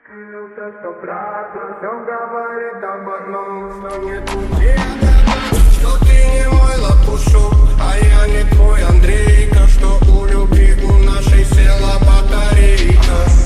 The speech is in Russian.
Все стопроцентно, все говорит об одном, что нет пути, что ты не мой лопушок, а я не твой Андрейка, что у любви у нашей села батарейка.